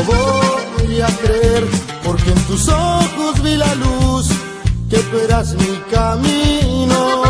voy a creer, porque en tus ojos vi la luz, que tú eras mi camino.